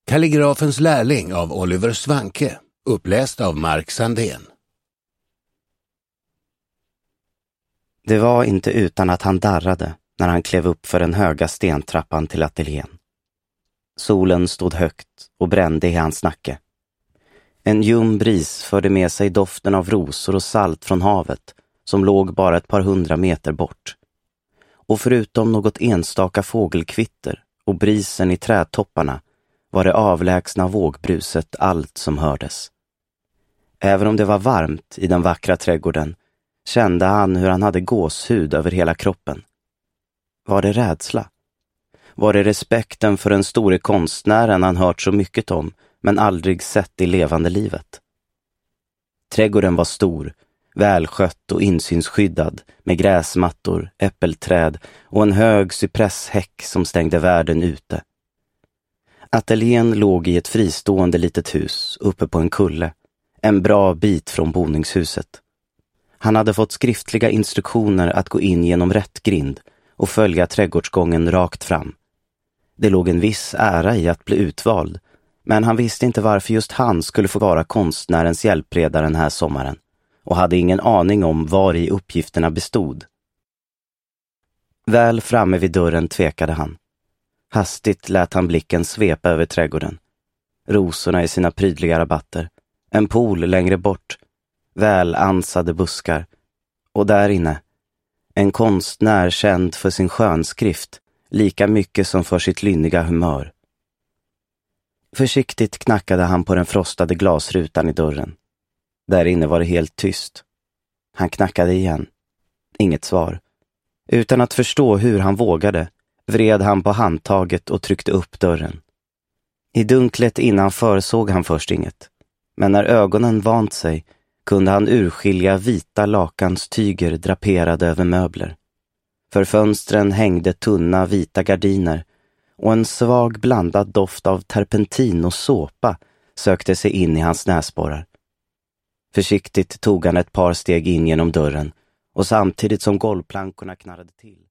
Kalligrafens lärling av Oliver Svanke, uppläst av Mark Sandén. Det var inte utan att han darrade när han klev upp för den höga stentrappan till ateljén. Solen stod högt och brände i hans nacke. En ljum bris förde med sig doften av rosor och salt från havet som låg bara ett par 100 meter bort. Och förutom något enstaka fågelkvitter och brisen i trädtopparna var det avlägsna vågbruset allt som hördes. Även om det var varmt i den vackra trädgården kände han hur han hade gåshud över hela kroppen. Var det rädsla? Var det respekten för den store konstnären han hört så mycket om men aldrig sett i levande livet? Trädgården var stor, välskött och insynsskyddad med gräsmattor, äppelträd och en hög cypresshäck som stängde världen ute. Ateljén låg i ett fristående litet hus uppe på en kulle, en bra bit från boningshuset. Han hade fått skriftliga instruktioner att gå in genom rätt grind och följa trädgårdsgången rakt fram. Det låg en viss ära i att bli utvald, men han visste inte varför just han skulle få vara konstnärens hjälpreda den här sommaren och hade ingen aning om var i uppgifterna bestod. Väl framme vid dörren tvekade han. Hastigt lät han blicken svepa över trädgården. Rosorna i sina prydliga rabatter, en pool längre bort, väl ansade buskar och där inne en konstnär känd för sin skönskrift lika mycket som för sitt lynniga humör. Försiktigt knackade han på den frostade glasrutan i dörren. Där inne var det helt tyst. Han knackade igen. Inget svar. Utan att förstå hur han vågade vred han på handtaget och tryckte upp dörren. I dunklet innanför såg han först inget. Men när ögonen vant sig kunde han urskilja vita lakanstyger draperade över möbler. För fönstren hängde tunna vita gardiner och en svag blandad doft av terpentin och såpa sökte sig in i hans näsborrar. Försiktigt tog han ett par steg in genom dörren och samtidigt som golvplankorna knarrade till